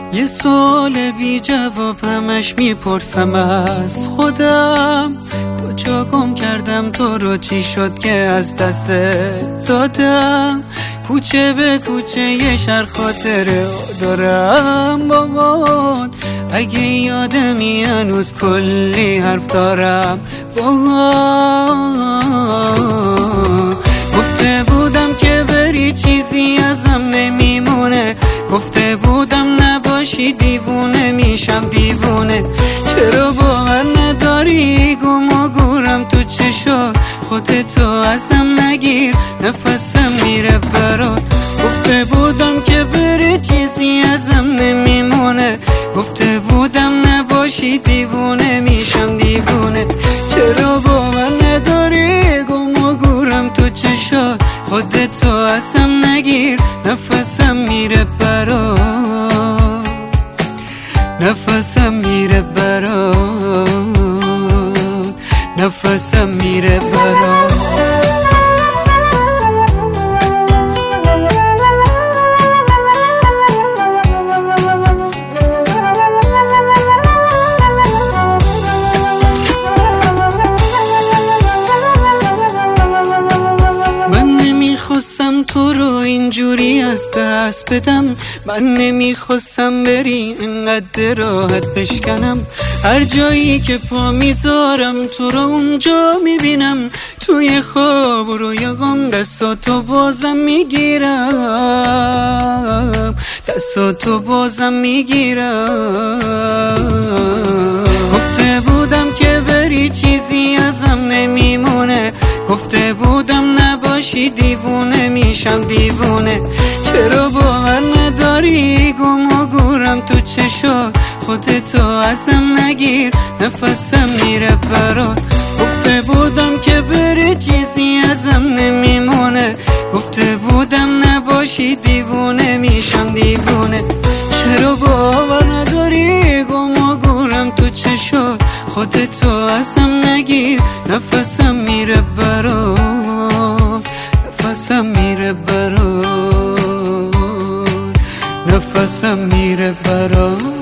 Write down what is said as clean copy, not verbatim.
یه سوال بی جواب همش میپرسم از خودم، کجا گم کردم تو رو، چی شد که از دست دادم؟ کوچه به کوچه یه شهر خاطره دارم باهات، اگه یادمی هنوز کلی حرف دارم باهات. گفته بودم که بری چیزی ازم نمیمونه، گفته بودم نباشی دیوونه میشم دیوونه. چرا باور نداری گم و گورم تو چشات، خودتو ازم نگیر نفسم میره برات. گفته بودم که بری چیزی ازم نمیمونه، گفته بودم نباشی دیوونه میشم دیوونه. چرا باور نداری گم و گورم تو چشات، خودتو ازم نگیر نفسم میره برات، نفسم میره برات، نفسم میره برات. نمیخواستم تو رو اینجوری از دست بدم، من نمیخواستم بری اینقدر راحت بشکنم. هر جایی که پا میذارم تو رو اونجا میبینم، توی خواب و رویاهام دستاتو بازم میگیرم، دستاتو بازم میگیرم. گفته بودم که بری چیزی ازم نمیمونه، گفته بودم نباشی دیوونه میشم دیوونه. چرا باور نداری گم و گورم تو چشات، خودتو ازم نگیر نفسم میره برات. گفته بودم که بری چیزی ازم نمیمونه، گفته بودم نباشی دیوونه میشم دیوونه. چرا باور نداری گم و گورم تو چشات، خودتو ازم نگیر نفسم میره برات، نفسم میره برات، نفسم میره برات.